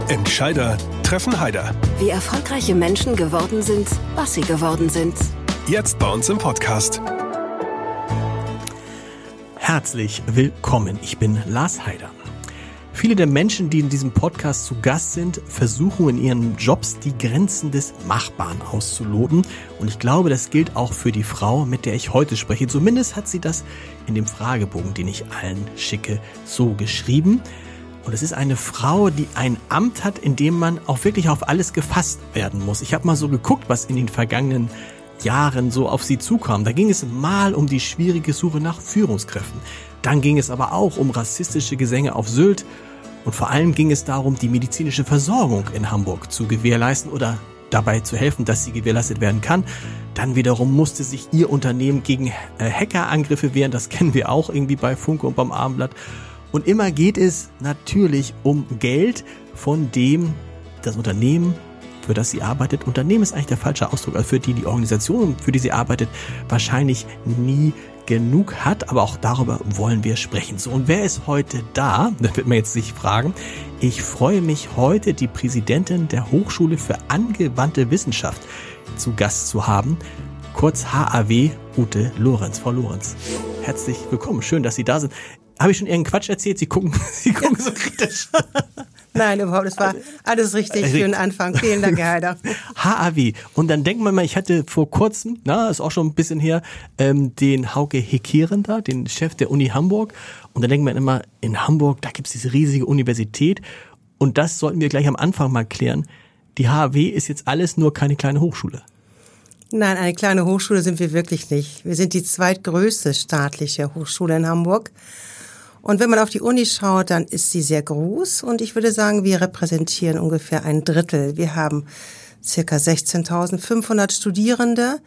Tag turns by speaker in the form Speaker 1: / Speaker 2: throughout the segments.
Speaker 1: Entscheider treffen Heider.
Speaker 2: Wie erfolgreiche Menschen geworden sind, was sie geworden sind.
Speaker 1: Jetzt bei uns im Podcast.
Speaker 3: Herzlich willkommen, ich bin Lars Heider. Viele der Menschen, die in diesem Podcast zu Gast sind, versuchen in ihren Jobs die Grenzen des Machbaren auszuloten. Und ich glaube, das gilt auch für die Frau, mit der ich heute spreche. Zumindest hat sie das in dem Fragebogen, den ich allen schicke, so geschrieben. Und es ist eine Frau, die ein Amt hat, in dem man auch wirklich auf alles gefasst werden muss. Ich habe mal so geguckt, was in den vergangenen Jahren so auf sie zukam. Da ging es mal um die schwierige Suche nach Führungskräften. Dann ging es aber auch um rassistische Gesänge auf Sylt. Und vor allem ging es darum, die medizinische Versorgung in Hamburg zu gewährleisten oder dabei zu helfen, dass sie gewährleistet werden kann. Dann wiederum musste sich ihr Unternehmen gegen Hackerangriffe wehren. Das kennen wir auch irgendwie bei Funke und beim Abendblatt. Und immer geht es natürlich um Geld, von dem das Unternehmen, für das sie arbeitet, Unternehmen ist eigentlich der falsche Ausdruck, also für die Organisation, für die sie arbeitet, wahrscheinlich nie genug hat. Aber auch darüber wollen wir sprechen. So, und wer ist heute da? Das wird man jetzt sich fragen. Ich freue mich, heute die Präsidentin der Hochschule für angewandte Wissenschaft zu Gast zu haben. Kurz HAW, Ute Lorenz. Frau Lorenz, herzlich willkommen. Schön, dass Sie da sind. Habe ich schon irgendeinen Quatsch erzählt? Sie gucken so kritisch.
Speaker 4: Nein, überhaupt, es war alles richtig für den Anfang. Vielen Dank, Herr Heider.
Speaker 3: HAW. Und dann denkt man mal, ich hatte vor kurzem, ist auch schon ein bisschen her, den Hauke Heckeren da, den Chef der Uni Hamburg. Und dann denkt man immer, in Hamburg, da gibt es diese riesige Universität. Und das sollten wir gleich am Anfang mal klären. Die HAW ist jetzt alles nur keine kleine Hochschule.
Speaker 4: Nein, eine kleine Hochschule sind wir wirklich nicht. Wir sind die zweitgrößte staatliche Hochschule in Hamburg. Und wenn man auf die Uni schaut, dann ist sie sehr groß. Und ich würde sagen, wir repräsentieren ungefähr ein Drittel. Wir haben circa 16.500 Studierende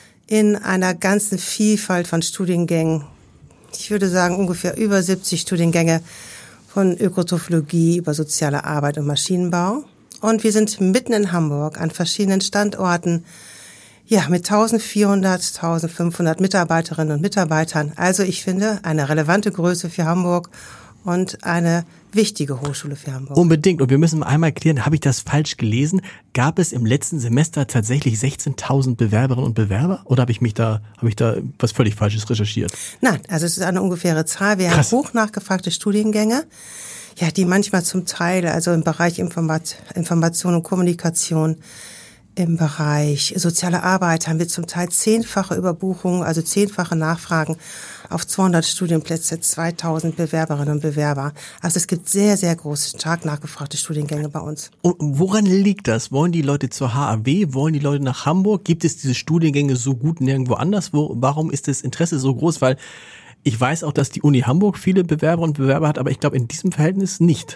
Speaker 4: in einer ganzen Vielfalt von Studiengängen. Ich würde sagen, ungefähr über 70 Studiengänge von Ökotrophologie über soziale Arbeit und Maschinenbau. Und wir sind mitten in Hamburg an verschiedenen Standorten. Ja, mit 1400, 1500 Mitarbeiterinnen und Mitarbeitern. Also ich finde, eine relevante Größe für Hamburg und eine wichtige Hochschule für Hamburg.
Speaker 3: Unbedingt. Und wir müssen einmal klären, habe ich das falsch gelesen? Gab es im letzten Semester tatsächlich 16.000 Bewerberinnen und Bewerber? Oder habe ich da was völlig Falsches recherchiert?
Speaker 4: Nein, also es ist eine ungefähre Zahl. Wir haben hoch nachgefragte Studiengänge. Ja, die manchmal zum Teil, also im Bereich Information und Kommunikation, im Bereich soziale Arbeit haben wir zum Teil 10-fache Überbuchungen, also 10-fache Nachfragen auf 200 Studienplätze, 2000 Bewerberinnen und Bewerber. Also es gibt sehr, sehr große, stark nachgefragte Studiengänge bei uns.
Speaker 3: Und woran liegt das? Wollen die Leute zur HAW? Wollen die Leute nach Hamburg? Gibt es diese Studiengänge so gut nirgendwo anders? Warum ist das Interesse so groß? Weil ich weiß auch, dass die Uni Hamburg viele Bewerber und Bewerber hat, aber ich glaube in diesem Verhältnis nicht.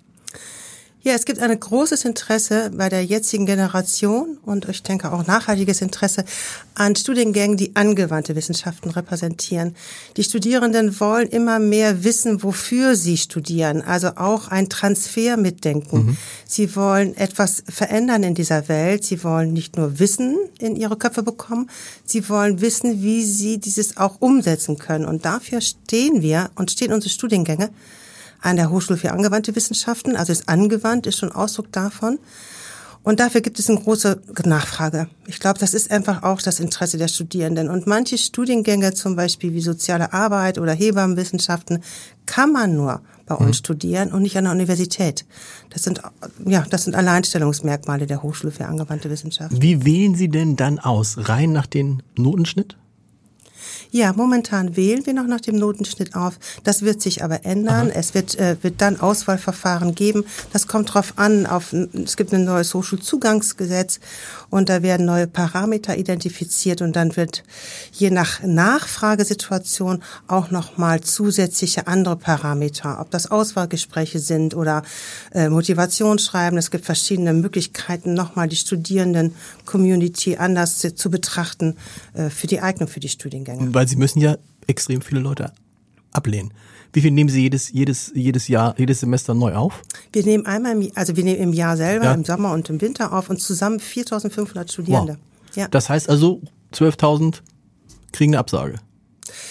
Speaker 4: Ja, es gibt ein großes Interesse bei der jetzigen Generation und ich denke auch nachhaltiges Interesse an Studiengängen, die angewandte Wissenschaften repräsentieren. Die Studierenden wollen immer mehr wissen, wofür sie studieren, also auch ein Transfer mitdenken. Sie wollen etwas verändern in dieser Welt. Sie wollen nicht nur Wissen in ihre Köpfe bekommen, sie wollen wissen, wie sie dieses auch umsetzen können. Und dafür stehen unsere Studiengänge an der Hochschule für angewandte Wissenschaften, also ist angewandt, ist schon Ausdruck davon. Und dafür gibt es eine große Nachfrage. Ich glaube, das ist einfach auch das Interesse der Studierenden. Und manche Studiengänge, zum Beispiel wie soziale Arbeit oder Hebammenwissenschaften, kann man nur bei uns studieren und nicht an der Universität. Das sind Alleinstellungsmerkmale der Hochschule für angewandte Wissenschaften.
Speaker 3: Wie wählen Sie denn dann aus? Rein nach dem Notenschnitt?
Speaker 4: Ja, momentan wählen wir noch nach dem Notenschnitt auf. Das wird sich aber ändern. Aha. Es wird dann Auswahlverfahren geben. Das kommt drauf an. Es gibt ein neues Hochschulzugangsgesetz und da werden neue Parameter identifiziert und dann wird je nach Nachfragesituation auch nochmal zusätzliche andere Parameter, ob das Auswahlgespräche sind oder Motivationsschreiben. Es gibt verschiedene Möglichkeiten, nochmal die Studierenden-Community anders zu betrachten für die Eignung für die Studiengänge.
Speaker 3: Weil Sie müssen ja extrem viele Leute ablehnen. Wie viel nehmen Sie jedes Jahr, jedes Semester neu auf?
Speaker 4: Wir nehmen im Jahr selber, im Sommer und im Winter auf und zusammen 4.500 Studierende.
Speaker 3: Wow. Ja. Das heißt also 12.000 kriegen eine Absage.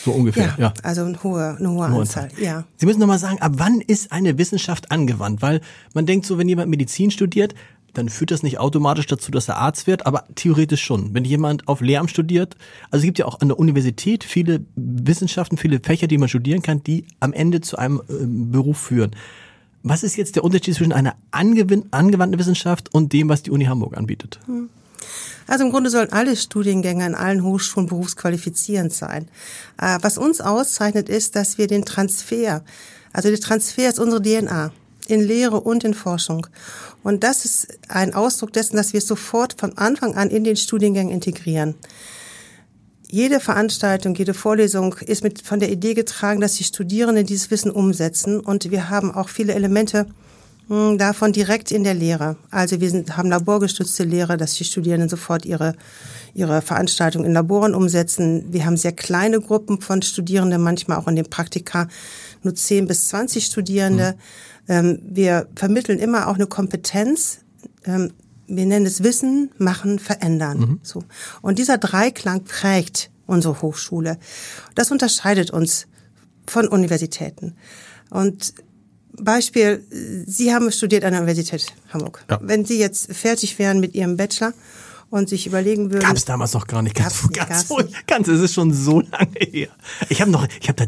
Speaker 3: So ungefähr, ja.
Speaker 4: Also eine hohe Anzahl, ja.
Speaker 3: Sie müssen nochmal sagen, ab wann ist eine Wissenschaft angewandt? Weil man denkt so, wenn jemand Medizin studiert, dann führt das nicht automatisch dazu, dass er Arzt wird, aber theoretisch schon. Wenn jemand auf Lehramt studiert, also es gibt ja auch an der Universität viele Wissenschaften, viele Fächer, die man studieren kann, die am Ende zu einem Beruf führen. Was ist jetzt der Unterschied zwischen einer angewandten Wissenschaft und dem, was die Uni Hamburg anbietet?
Speaker 4: Also im Grunde sollen alle Studiengänge an allen Hochschulen berufsqualifizierend sein. Was uns auszeichnet, ist, dass wir den Transfer, also der Transfer ist unsere DNA, in Lehre und in Forschung. Und das ist ein Ausdruck dessen, dass wir es sofort von Anfang an in den Studiengängen integrieren. Jede Veranstaltung, jede Vorlesung ist von der Idee getragen, dass die Studierenden dieses Wissen umsetzen. Und wir haben auch viele Elemente davon direkt in der Lehre. Also wir haben laborgestützte Lehre, dass die Studierenden sofort ihre Veranstaltung in Laboren umsetzen. Wir haben sehr kleine Gruppen von Studierenden, manchmal auch in den Praktika nur 10 bis 20 Studierende. Wir vermitteln immer auch eine Kompetenz. Wir nennen es Wissen, Machen, Verändern. So. Und dieser Dreiklang prägt unsere Hochschule. Das unterscheidet uns von Universitäten. Und Beispiel, Sie haben studiert an der Universität Hamburg. Ja. Wenn Sie jetzt fertig wären mit Ihrem Bachelor und sich überlegen würden...
Speaker 3: Gab es damals noch gar nicht. Es ist schon so lange her. Ich habe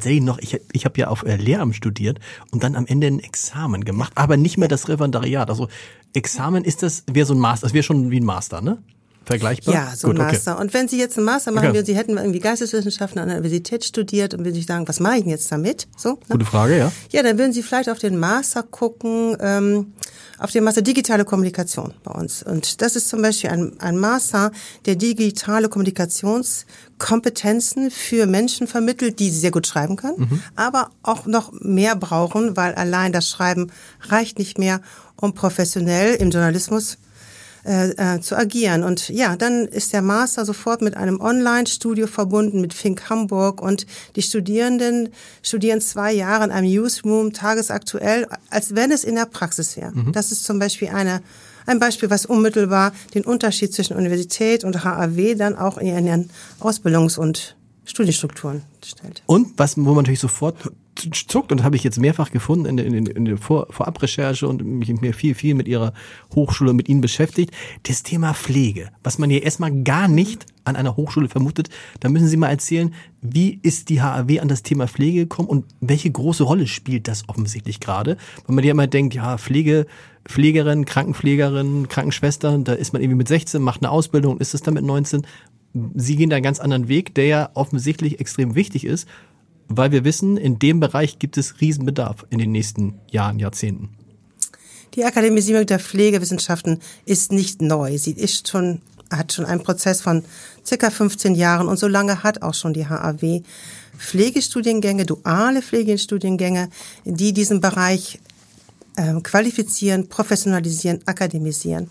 Speaker 3: ja auf Lehramt studiert und dann am Ende ein Examen gemacht, aber nicht mehr das Referendariat. Also Examen wäre so ein Master, das wäre schon wie ein Master, ne? Vergleichbar?
Speaker 4: Ja, so ein Master. Okay. Und wenn Sie jetzt einen Master machen würden, Sie hätten irgendwie Geisteswissenschaften an der Universität studiert und würden sich sagen, was mache ich denn jetzt damit? So, ne?
Speaker 3: Gute Frage, ja.
Speaker 4: Ja, dann würden Sie vielleicht auf den Master gucken, auf den Master Digitale Kommunikation bei uns. Und das ist zum Beispiel ein Master, der digitale Kommunikationskompetenzen für Menschen vermittelt, die sehr gut schreiben können, aber auch noch mehr brauchen, weil allein das Schreiben reicht nicht mehr, um professionell im Journalismus zu agieren. Und ja, dann ist der Master sofort mit einem Online-Studio verbunden mit Fink Hamburg und die Studierenden studieren 2 Jahre in einem Newsroom tagesaktuell, als wenn es in der Praxis wäre. Das ist zum Beispiel ein Beispiel, was unmittelbar den Unterschied zwischen Universität und HAW dann auch in ihren Ausbildungs- und Studienstrukturen stellt.
Speaker 3: Und wo man natürlich sofort zuckt, und das habe ich jetzt mehrfach gefunden in der Vorabrecherche und mich viel mit Ihrer Hochschule, mit Ihnen beschäftigt, das Thema Pflege, was man hier erstmal gar nicht an einer Hochschule vermutet. Da müssen Sie mal erzählen, wie ist die HAW an das Thema Pflege gekommen und welche große Rolle spielt das offensichtlich gerade? Weil man ja immer denkt, ja, Pflegerin, Krankenpflegerin, Krankenschwester, da ist man irgendwie mit 16, macht eine Ausbildung, ist es dann mit 19. Sie gehen da einen ganz anderen Weg, der ja offensichtlich extrem wichtig ist, weil wir wissen, in dem Bereich gibt es Riesenbedarf in den nächsten Jahren, Jahrzehnten.
Speaker 4: Die Akademisierung der Pflegewissenschaften ist nicht neu. Sie hat schon einen Prozess von circa 15 Jahren und so lange hat auch schon die HAW Pflegestudiengänge, duale Pflegestudiengänge, die diesen Bereich qualifizieren, professionalisieren, akademisieren.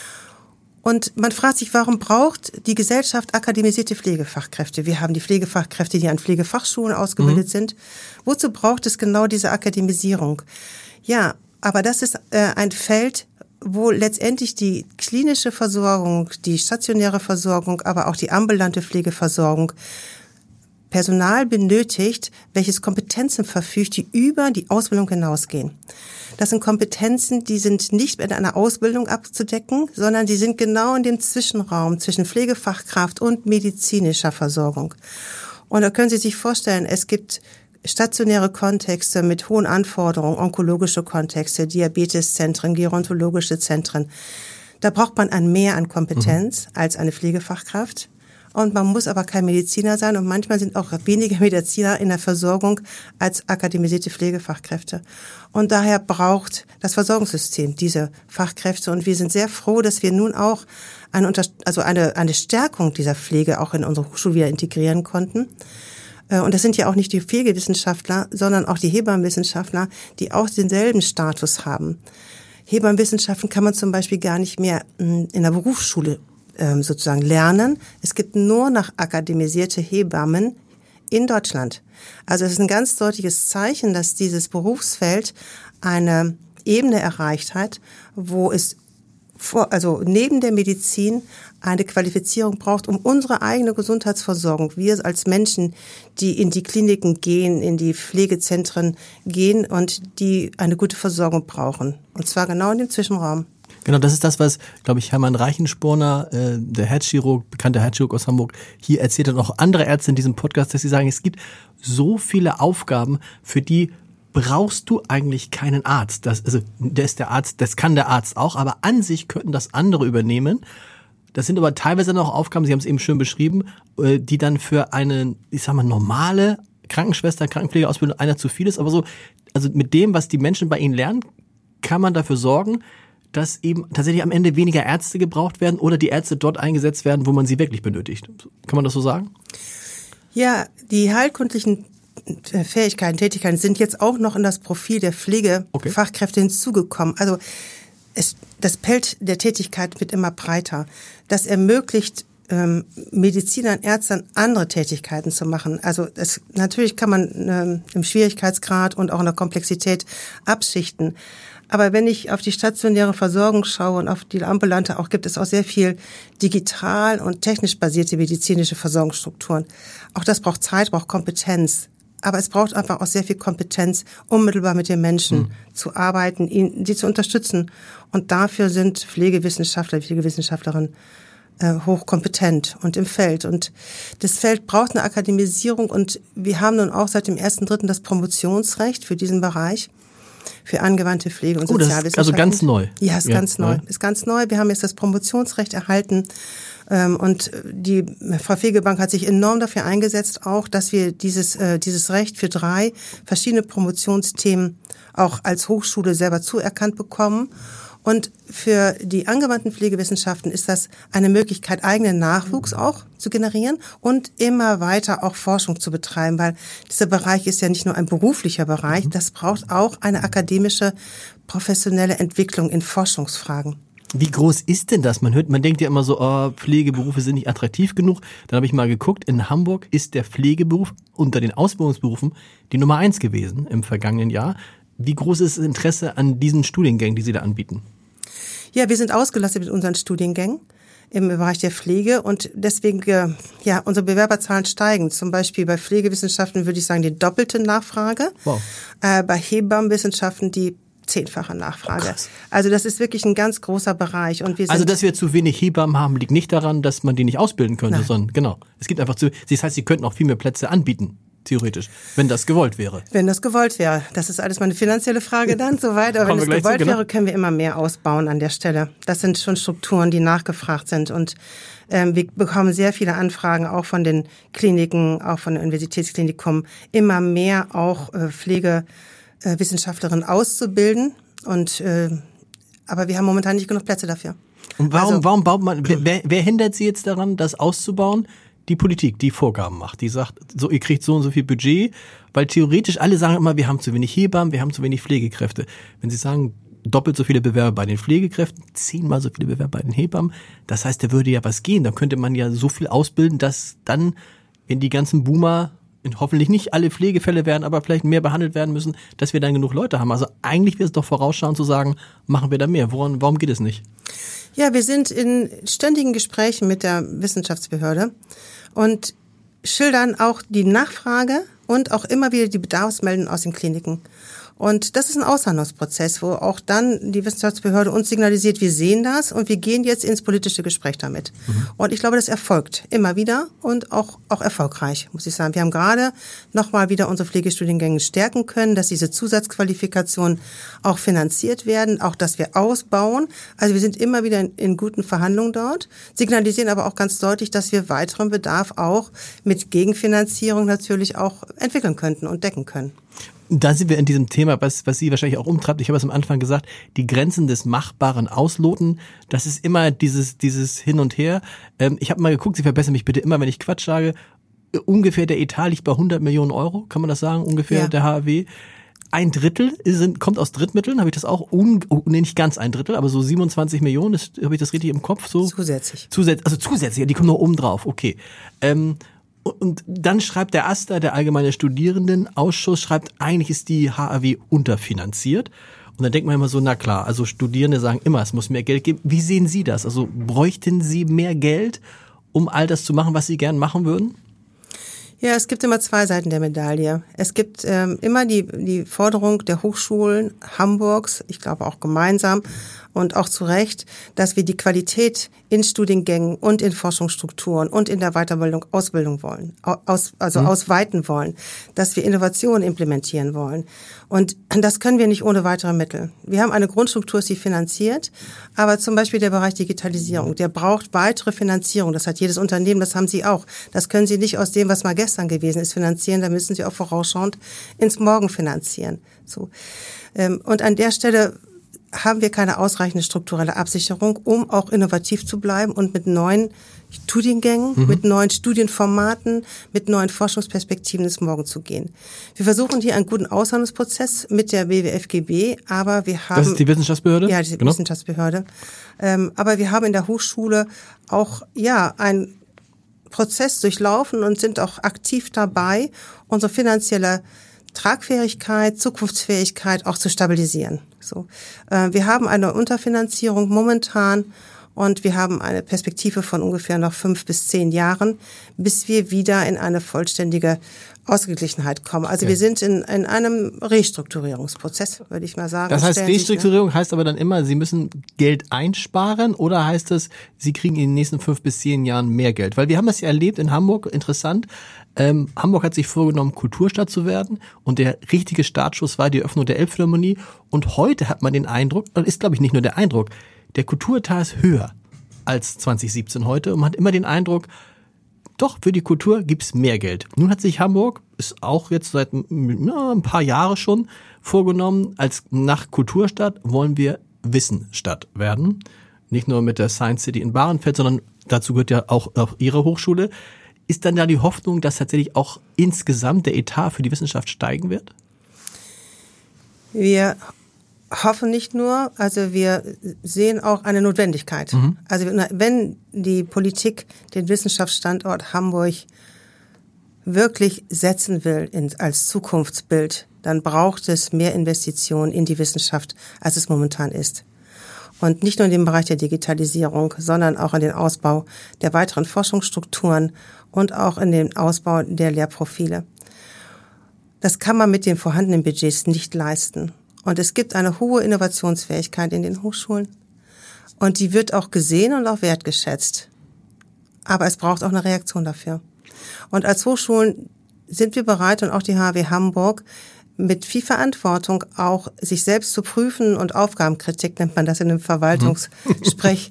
Speaker 4: Und man fragt sich, warum braucht die Gesellschaft akademisierte Pflegefachkräfte? Wir haben die Pflegefachkräfte, die an Pflegefachschulen ausgebildet sind. Wozu braucht es genau diese Akademisierung? Ja, aber das ist ein Feld, wo letztendlich die klinische Versorgung, die stationäre Versorgung, aber auch die ambulante Pflegeversorgung Personal benötigt, welches Kompetenzen verfügt, die über die Ausbildung hinausgehen. Das sind Kompetenzen, die sind nicht mit einer Ausbildung abzudecken, sondern die sind genau in dem Zwischenraum zwischen Pflegefachkraft und medizinischer Versorgung. Und da können Sie sich vorstellen, es gibt stationäre Kontexte mit hohen Anforderungen, onkologische Kontexte, Diabeteszentren, gerontologische Zentren. Da braucht man ein Mehr an Kompetenz als eine Pflegefachkraft. Und man muss aber kein Mediziner sein und manchmal sind auch weniger Mediziner in der Versorgung als akademisierte Pflegefachkräfte. Und daher braucht das Versorgungssystem diese Fachkräfte und wir sind sehr froh, dass wir nun auch eine Stärkung dieser Pflege auch in unsere Hochschule wieder integrieren konnten. Und das sind ja auch nicht die Pflegewissenschaftler, sondern auch die Hebammenwissenschaftler, die auch denselben Status haben. Hebammenwissenschaften kann man zum Beispiel gar nicht mehr in der Berufsschule sozusagen lernen. Es gibt nur noch akademisierte Hebammen in Deutschland. Also es ist ein ganz deutliches Zeichen, dass dieses Berufsfeld eine Ebene erreicht hat, wo es also neben der Medizin eine Qualifizierung braucht, um unsere eigene Gesundheitsversorgung, wir als Menschen, die in die Kliniken gehen, in die Pflegezentren gehen und die eine gute Versorgung brauchen. Und zwar genau in dem Zwischenraum.
Speaker 3: Genau, das ist das, was, glaube ich, Hermann Reichensporner, der Herzchirurg, bekannter Herzchirurg aus Hamburg, hier erzählt und auch andere Ärzte in diesem Podcast, dass sie sagen, es gibt so viele Aufgaben, für die brauchst du eigentlich keinen Arzt. Der ist der Arzt, das kann der Arzt auch, aber an sich könnten das andere übernehmen. Das sind aber teilweise noch Aufgaben, Sie haben es eben schön beschrieben, die dann für eine, ich sag mal, normale Krankenschwester, Krankenpflegeausbildung einer zu viel ist. Aber so, also mit dem, was die Menschen bei Ihnen lernen, kann man dafür sorgen, dass eben tatsächlich am Ende weniger Ärzte gebraucht werden oder die Ärzte dort eingesetzt werden, wo man sie wirklich benötigt. Kann man das so sagen? Ja, die heilkundlichen Fähigkeiten, Tätigkeiten sind jetzt auch noch in das Profil der Pflegefachkräfte hinzugekommen. Also das Feld der Tätigkeit wird immer breiter. Das ermöglicht Medizinern, Ärzten andere Tätigkeiten zu machen. Also natürlich kann man im Schwierigkeitsgrad und auch in der Komplexität abschichten. Aber wenn ich auf die stationäre Versorgung schaue und auf die ambulante, auch gibt es auch sehr viel digital und technisch basierte medizinische Versorgungsstrukturen. Auch das braucht Zeit, braucht Kompetenz. Aber es braucht einfach auch sehr viel Kompetenz, unmittelbar mit den Menschen zu arbeiten, die zu unterstützen. Und dafür sind Pflegewissenschaftler, Pflegewissenschaftlerin hochkompetent und im Feld. Und das Feld braucht eine Akademisierung. Und wir haben nun auch seit dem 1.3. das Promotionsrecht für diesen Bereich, für angewandte Pflege und Sozialwissenschaften. Das ist also ganz neu.
Speaker 4: Ja, ist ganz neu. Ist ganz neu. Wir haben jetzt das Promotionsrecht erhalten. Und die Frau Fegebank hat sich enorm dafür eingesetzt, auch, dass wir dieses Recht für 3 verschiedene Promotionsthemen auch als Hochschule selber zuerkannt bekommen. Und für die angewandten Pflegewissenschaften ist das eine Möglichkeit, eigenen Nachwuchs auch zu generieren und immer weiter auch Forschung zu betreiben, weil dieser Bereich ist ja nicht nur ein beruflicher Bereich, das braucht auch eine akademische, professionelle Entwicklung in Forschungsfragen.
Speaker 3: Wie groß ist denn das? Man denkt ja immer so, Pflegeberufe sind nicht attraktiv genug. Dann habe ich mal geguckt, in Hamburg ist der Pflegeberuf unter den Ausbildungsberufen die Nummer 1 gewesen im vergangenen Jahr. Wie groß ist das Interesse an diesen Studiengängen, die Sie da anbieten?
Speaker 4: Ja, wir sind ausgelastet mit unseren Studiengängen im Bereich der Pflege und deswegen, unsere Bewerberzahlen steigen. Zum Beispiel bei Pflegewissenschaften würde ich sagen, die doppelte Nachfrage. Wow. Bei Hebammenwissenschaften die 10-fache Nachfrage. Oh, also das ist wirklich ein ganz großer Bereich. Und wir sind
Speaker 3: also, dass wir zu wenig Hebammen haben, liegt nicht daran, dass man die nicht ausbilden könnte, sondern genau. Es gibt einfach das heißt, Sie könnten auch viel mehr Plätze anbieten. Theoretisch, wenn das gewollt wäre.
Speaker 4: Wenn das gewollt wäre. Das ist alles mal eine finanzielle Frage dann soweit. Aber wenn es gewollt wäre, können wir immer mehr ausbauen an der Stelle. Das sind schon Strukturen, die nachgefragt sind. Und wir bekommen sehr viele Anfragen auch von den Kliniken, auch von den Universitätsklinikum, immer mehr auch Pflegewissenschaftlerinnen auszubilden. Aber wir haben momentan nicht genug Plätze dafür.
Speaker 3: Und warum baut man, wer hindert Sie jetzt daran, das auszubauen? Die Politik, die Vorgaben macht, die sagt, so, ihr kriegt so und so viel Budget, weil theoretisch alle sagen immer, wir haben zu wenig Hebammen, wir haben zu wenig Pflegekräfte. Wenn Sie sagen, doppelt so viele Bewerber bei den Pflegekräften, 10-mal so viele Bewerber bei den Hebammen, das heißt, da würde ja was gehen. Da könnte man ja so viel ausbilden, dass dann, wenn die ganzen Boomer hoffentlich nicht alle Pflegefälle werden, aber vielleicht mehr behandelt werden müssen, dass wir dann genug Leute haben. Also eigentlich wäre es doch vorausschauend zu sagen, machen wir da mehr. Warum geht es nicht?
Speaker 4: Ja, wir sind in ständigen Gesprächen mit der Wissenschaftsbehörde und schildern auch die Nachfrage und auch immer wieder die Bedarfsmeldungen aus den Kliniken. Und das ist ein Aushandlungsprozess, wo auch dann die Wissenschaftsbehörde uns signalisiert, wir sehen das und wir gehen jetzt ins politische Gespräch damit. Und ich glaube, das erfolgt immer wieder und auch erfolgreich, muss ich sagen. Wir haben gerade nochmal wieder unsere Pflegestudiengänge stärken können, dass diese Zusatzqualifikationen auch finanziert werden, auch dass wir ausbauen. Also wir sind immer wieder in guten Verhandlungen dort, signalisieren aber auch ganz deutlich, dass wir weiteren Bedarf auch mit Gegenfinanzierung natürlich auch entwickeln könnten und decken können.
Speaker 3: Da sind wir in diesem Thema, was Sie wahrscheinlich auch umtreibt. Ich habe es am Anfang gesagt, die Grenzen des Machbaren ausloten. Das ist immer dieses Hin und Her. Ich habe mal geguckt, Sie verbessern mich bitte immer, wenn ich Quatsch sage. Ungefähr der Etat liegt bei 100 Millionen Euro, kann man das sagen? Ungefähr der HAW. 1/3 kommt aus Drittmitteln, habe ich das auch, nicht ganz 1/3, aber so 27 Millionen, habe ich das richtig im Kopf? So
Speaker 4: Zusätzlich,
Speaker 3: ja, die kommen noch oben drauf, okay. Und dann schreibt der AStA, der Allgemeine Studierendenausschuss, schreibt, eigentlich ist die HAW unterfinanziert. Und dann denkt man immer so, na klar, also Studierende sagen immer, es muss mehr Geld geben. Wie sehen Sie das? Also bräuchten Sie mehr Geld, um all das zu machen, was Sie gern machen würden?
Speaker 4: Ja, es gibt immer zwei Seiten der Medaille. Es gibt immer die Forderung der Hochschulen Hamburgs, ich glaube auch gemeinsam und auch zu Recht, dass wir die Qualität in Studiengängen und in Forschungsstrukturen und in der Weiterbildung, Ausbildung wollen, ausweiten wollen, dass wir Innovationen implementieren wollen. Und das können wir nicht ohne weitere Mittel. Wir haben eine Grundstruktur, die finanziert, aber zum Beispiel der Bereich Digitalisierung, der braucht weitere Finanzierung. Das hat jedes Unternehmen, das haben Sie auch. Das können Sie nicht aus dem, was mal gestern gewesen ist, finanzieren. Da müssen Sie auch vorausschauend ins Morgen finanzieren. So. Und an der Stelle haben wir keine ausreichende strukturelle Absicherung, um auch innovativ zu bleiben und mit neuen Studiengängen, mit neuen Studienformaten, mit neuen Forschungsperspektiven ins Morgen zu gehen. Wir versuchen hier einen guten Aushandlungsprozess mit der BWFGB, aber wir haben...
Speaker 3: Das ist die Wissenschaftsbehörde?
Speaker 4: Ja, die Wissenschaftsbehörde. Aber wir haben in der Hochschule auch, einen Prozess durchlaufen und sind auch aktiv dabei, unsere finanzielle Tragfähigkeit, Zukunftsfähigkeit auch zu stabilisieren. So, wir haben eine Unterfinanzierung momentan und wir haben eine Perspektive von ungefähr noch 5 bis 10 Jahren, bis wir wieder in eine vollständige Ausgeglichenheit kommen. Also wir sind in einem Restrukturierungsprozess, würde ich mal sagen.
Speaker 3: Das heißt, Restrukturierung heißt aber dann immer, Sie müssen Geld einsparen oder heißt es, Sie kriegen in den nächsten 5 bis 10 Jahren mehr Geld? Weil wir haben das ja erlebt in Hamburg, interessant. Hamburg hat sich vorgenommen, Kulturstadt zu werden und der richtige Startschuss war die Eröffnung der Elbphilharmonie und heute hat man den Eindruck, und ist glaube ich nicht nur der Eindruck, der Kulturetat ist höher als 2017 heute und man hat immer den Eindruck, doch, für die Kultur gibt's mehr Geld. Nun hat sich Hamburg, ist auch jetzt seit ein paar Jahren schon, vorgenommen, als nach Kulturstadt wollen wir Wissensstadt werden. Nicht nur mit der Science City in Bahrenfeld, sondern dazu gehört ja auch Ihre Hochschule. Ist dann da die Hoffnung, dass tatsächlich auch insgesamt der Etat für die Wissenschaft steigen wird?
Speaker 4: Wir hoffen nicht nur, also wir sehen auch eine Notwendigkeit. Also wenn die Politik den Wissenschaftsstandort Hamburg wirklich setzen will als Zukunftsbild, dann braucht es mehr Investitionen in die Wissenschaft, als es momentan ist. Und nicht nur in dem Bereich der Digitalisierung, sondern auch in den Ausbau der weiteren Forschungsstrukturen und auch in den Ausbau der Lehrprofile. Das kann man mit den vorhandenen Budgets nicht leisten. Und es gibt eine hohe Innovationsfähigkeit in den Hochschulen. Und die wird auch gesehen und auch wertgeschätzt. Aber es braucht auch eine Reaktion dafür. Und als Hochschulen sind wir bereit, und auch die HW Hamburg, mit viel Verantwortung auch sich selbst zu prüfen und Aufgabenkritik, nennt man das in dem Verwaltungssprech,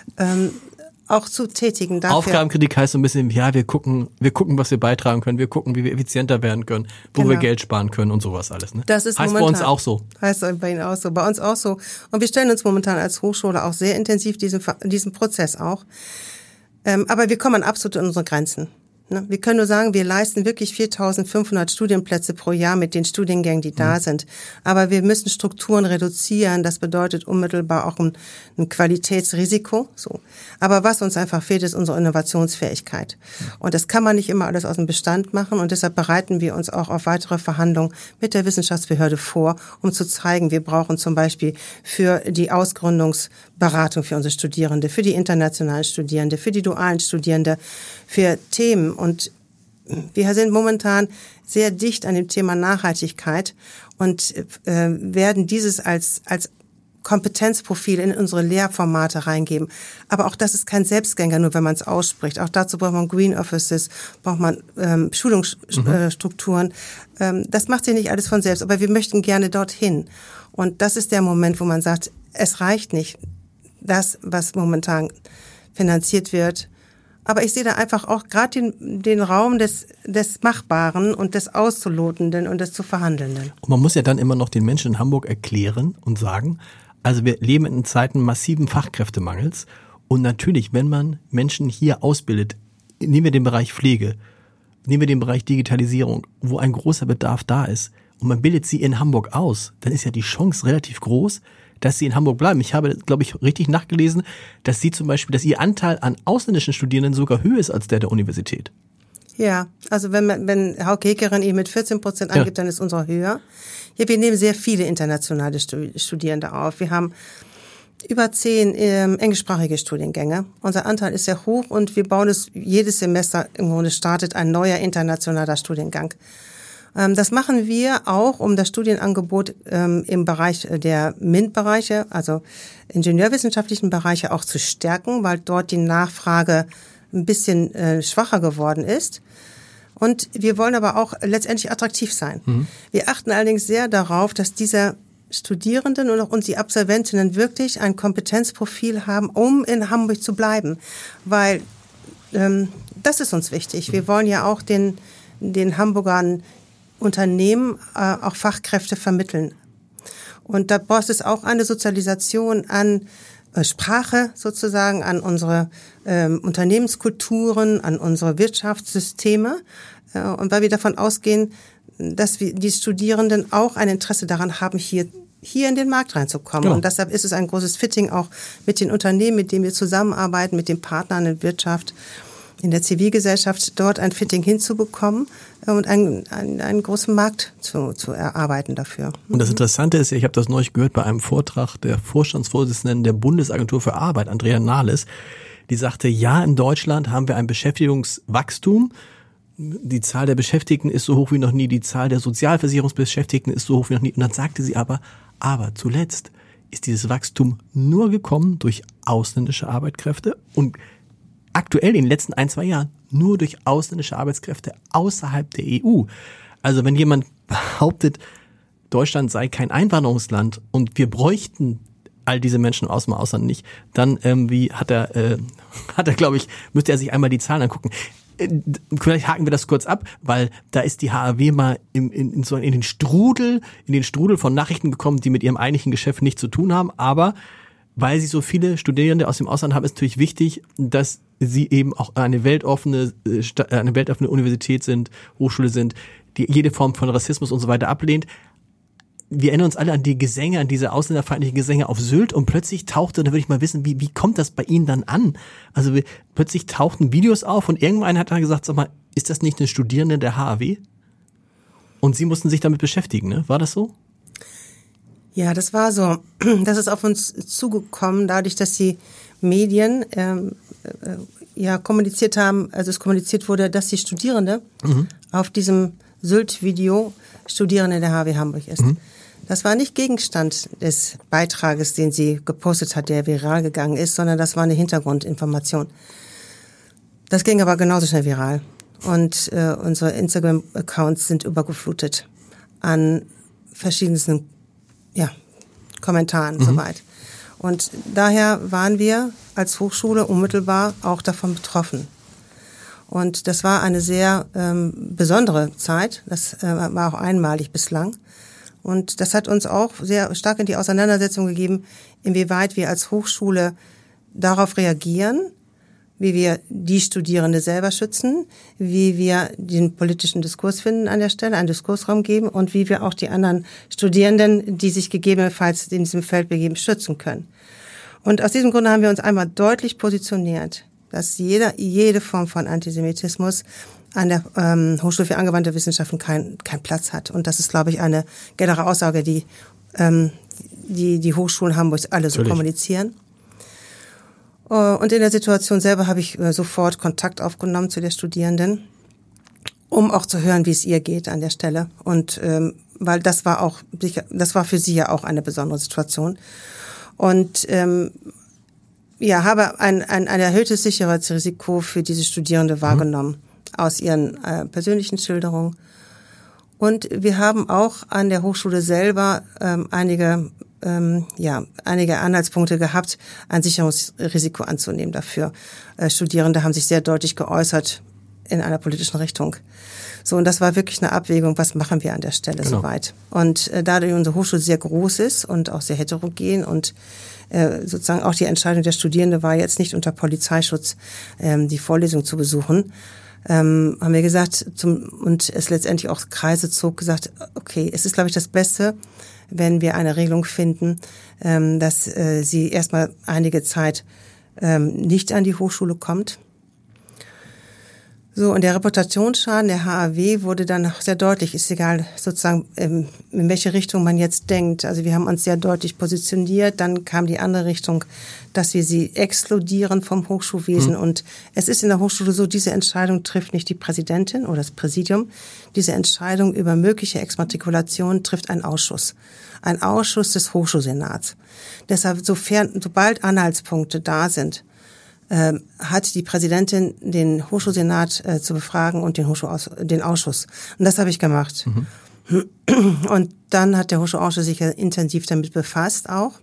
Speaker 4: auch zu tätigen. Dafür.
Speaker 3: Aufgabenkritik heißt so ein bisschen, ja, wir gucken, was wir beitragen können, wir gucken, wie wir effizienter werden können, wo wir Geld sparen können und sowas alles. Ne?
Speaker 4: Das ist
Speaker 3: heißt
Speaker 4: momentan,
Speaker 3: bei uns auch so.
Speaker 4: Heißt bei Ihnen auch so, bei uns auch so. Und wir stellen uns momentan als Hochschule auch sehr intensiv diesen Prozess auch. Aber wir kommen absolut an unsere Grenzen. Wir können nur sagen, wir leisten wirklich 4.500 Studienplätze pro Jahr mit den Studiengängen, die da sind. Aber wir müssen Strukturen reduzieren. Das bedeutet unmittelbar auch ein Qualitätsrisiko. So. Aber was uns einfach fehlt, ist unsere Innovationsfähigkeit. Und das kann man nicht immer alles aus dem Bestand machen. Und deshalb bereiten wir uns auch auf weitere Verhandlungen mit der Wissenschaftsbehörde vor, um zu zeigen, wir brauchen zum Beispiel für die Ausgründungsberatung für unsere Studierende, für die internationalen Studierende, für die dualen Studierende, für Themen. Und wir sind momentan sehr dicht an dem Thema Nachhaltigkeit und werden dieses als Kompetenzprofil in unsere Lehrformate reingeben. Aber auch das ist kein Selbstgänger, nur wenn man es ausspricht. Auch dazu braucht man Green Offices, braucht man Schulungsstrukturen. Das macht sich nicht alles von selbst, aber wir möchten gerne dorthin. Und das ist der Moment, wo man sagt, es reicht nicht, das, was momentan finanziert wird. Aber ich sehe da einfach auch gerade den Raum des Machbaren und des Auszulotenden und des zu Verhandelnden.
Speaker 3: Und man muss ja dann immer noch den Menschen in Hamburg erklären und sagen, also wir leben in Zeiten massiven Fachkräftemangels und natürlich, wenn man Menschen hier ausbildet, nehmen wir den Bereich Pflege, nehmen wir den Bereich Digitalisierung, wo ein großer Bedarf da ist und man bildet sie in Hamburg aus, dann ist ja die Chance relativ groß, dass sie in Hamburg bleiben. Ich habe, glaube ich, richtig nachgelesen, dass ihr Anteil an ausländischen Studierenden sogar höher ist als der Universität.
Speaker 4: Ja, also wenn Hauke Heckeren eben mit 14% angibt, dann ist unsere höher. Ja, wir nehmen sehr viele internationale Studierende auf. Wir haben über 10 englischsprachige Studiengänge. Unser Anteil ist sehr hoch und wir bauen es jedes Semester, im Grunde startet ein neuer internationaler Studiengang. Das machen wir auch, um das Studienangebot im Bereich der MINT-Bereiche, also ingenieurwissenschaftlichen Bereiche, auch zu stärken, weil dort die Nachfrage ein bisschen schwacher geworden ist. Und wir wollen aber auch letztendlich attraktiv sein. Mhm. Wir achten allerdings sehr darauf, dass diese Studierenden und auch die Absolventinnen wirklich ein Kompetenzprofil haben, um in Hamburg zu bleiben. Weil das ist uns wichtig. Wir wollen ja auch den Hamburgern Unternehmen auch Fachkräfte vermitteln. Und da braucht es auch eine Sozialisation an Sprache sozusagen, an unsere Unternehmenskulturen, an unsere Wirtschaftssysteme. Und weil wir davon ausgehen, dass die Studierenden auch ein Interesse daran haben, hier in den Markt reinzukommen. Genau. Und deshalb ist es ein großes Fitting auch mit den Unternehmen, mit denen wir zusammenarbeiten, mit den Partnern in Wirtschaft, in der Zivilgesellschaft, dort ein Fitting hinzubekommen und einen großen Markt zu erarbeiten dafür.
Speaker 3: Und das Interessante ist, ich habe das neulich gehört bei einem Vortrag der Vorstandsvorsitzenden der Bundesagentur für Arbeit, Andrea Nahles, die sagte, ja, in Deutschland haben wir ein Beschäftigungswachstum. Die Zahl der Beschäftigten ist so hoch wie noch nie, die Zahl der Sozialversicherungsbeschäftigten ist so hoch wie noch nie. Und dann sagte sie aber zuletzt ist dieses Wachstum nur gekommen durch ausländische Arbeitskräfte und aktuell in den letzten 1-2 Jahren nur durch ausländische Arbeitskräfte außerhalb der EU. Also wenn jemand behauptet, Deutschland sei kein Einwanderungsland und wir bräuchten all diese Menschen aus dem Ausland nicht, dann hat er, glaube ich, müsste er sich einmal die Zahlen angucken. Vielleicht haken wir das kurz ab, weil da ist die HAW mal in den Strudel von Nachrichten gekommen, die mit ihrem eigentlichen Geschäft nichts zu tun haben, aber weil sie so viele Studierende aus dem Ausland haben, ist natürlich wichtig, dass sie eben auch eine weltoffene Universität sind, Hochschule sind, die jede Form von Rassismus und so weiter ablehnt. Wir erinnern uns alle an die Gesänge, an diese ausländerfeindlichen Gesänge auf Sylt und plötzlich tauchte, da würde ich mal wissen, wie kommt das bei Ihnen dann an? Also plötzlich tauchten Videos auf und irgendwann hat er gesagt, sag mal, ist das nicht eine Studierende der HAW? Und Sie mussten sich damit beschäftigen, ne? War das so?
Speaker 4: Ja, das war so. Das ist auf uns zugekommen, dadurch, dass die Medien kommuniziert haben, also es kommuniziert wurde, dass die Studierende auf diesem Sylt-Video Studierende der HAW Hamburg ist. Mhm. Das war nicht Gegenstand des Beitrages, den sie gepostet hat, der viral gegangen ist, sondern das war eine Hintergrundinformation. Das ging aber genauso schnell viral. Und unsere Instagram-Accounts sind übergeflutet an verschiedensten Kommentaren soweit. Und daher waren wir als Hochschule unmittelbar auch davon betroffen. Und das war eine sehr besondere Zeit. Das war auch einmalig bislang. Und das hat uns auch sehr stark in die Auseinandersetzung gegeben, inwieweit wir als Hochschule darauf reagieren, wie wir die Studierende selber schützen, wie wir den politischen Diskurs finden an der Stelle, einen Diskursraum geben und wie wir auch die anderen Studierenden, die sich gegebenenfalls in diesem Feld begeben, schützen können. Und aus diesem Grunde haben wir uns einmal deutlich positioniert, dass jede Form von Antisemitismus an der Hochschule für angewandte Wissenschaften kein Platz hat. Und das ist, glaube ich, eine generelle Aussage, die Hochschulen Hamburgs alle so kommunizieren. Und in der Situation selber habe ich sofort Kontakt aufgenommen zu der Studierenden, um auch zu hören, wie es ihr geht an der Stelle. Und weil das war für sie ja auch eine besondere Situation. Und habe ein erhöhtes Sicherheitsrisiko für diese Studierende wahrgenommen aus ihren persönlichen Schilderungen. Und wir haben auch an der Hochschule selber einige Anhaltspunkte gehabt, ein Sicherungsrisiko anzunehmen dafür. Studierende haben sich sehr deutlich geäußert in einer politischen Richtung. So, und das war wirklich eine Abwägung, was machen wir an der Stelle soweit. Und dadurch unsere Hochschule sehr groß ist und auch sehr heterogen und sozusagen auch die Entscheidung der Studierenden war jetzt nicht unter Polizeischutz die Vorlesung zu besuchen, haben wir gesagt, und es letztendlich auch Kreise zog, gesagt, okay, es ist, glaube ich, das Beste, wenn wir eine Regelung finden, dass sie erstmal einige Zeit nicht an die Hochschule kommt. So, und der Reputationsschaden der HAW wurde dann sehr deutlich, ist egal sozusagen, in welche Richtung man jetzt denkt. Also wir haben uns sehr deutlich positioniert, dann kam die andere Richtung, dass wir sie exkludieren vom Hochschulwesen. Und es ist in der Hochschule so, diese Entscheidung trifft nicht die Präsidentin oder das Präsidium. Diese Entscheidung über mögliche Exmatrikulation trifft ein Ausschuss des Hochschulsenats. Deshalb, sobald Anhaltspunkte da sind, hat die Präsidentin den Hochschulsenat zu befragen und den Ausschuss. Und das habe ich gemacht. Und dann hat der Hochschulausschuss sich ja intensiv damit befasst auch